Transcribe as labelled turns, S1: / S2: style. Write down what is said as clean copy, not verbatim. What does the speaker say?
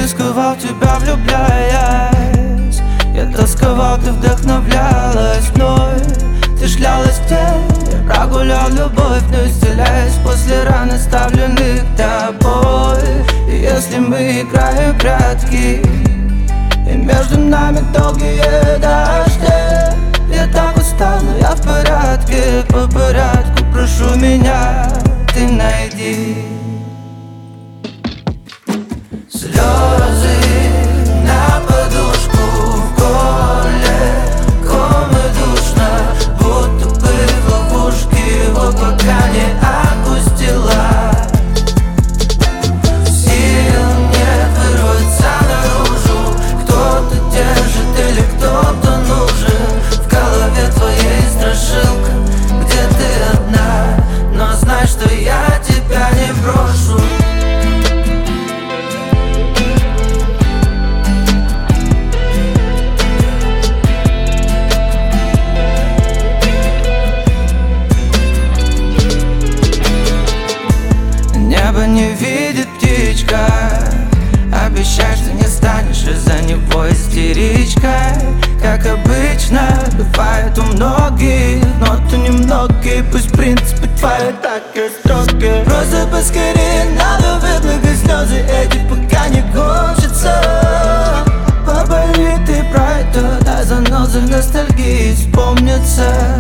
S1: рисковал тебя, влюбляясь. Я тосковал, ты вдохновлялась мной. Ты шлялась в тень, я прогулял любовь, но исцеляясь после ран, оставленных тобой. И если мы играем в прятки, и между нами долгие дожди, я так устал, но я в порядке, по порядку. Прошу меня, ты найди. Слезы на подушку в горле, ком и душно, будто бы в ловушке, его пока не отпустила. Сил нет вырваться наружу, кто-то держит или кто-то нужен. В голове твоей страшилка, где ты одна, но знай, что я тебя не брошу. Небо не видит птичка, обещай, что не станешь из-за него истеричкой. Как обычно бывает у многих, но ты немногие, пусть в принципе твои так и строгие. Просто поскорее надо выплакать слезы эти, пока не кончатся. Поболи ты про это, да занозы в ностальгии вспомнятся.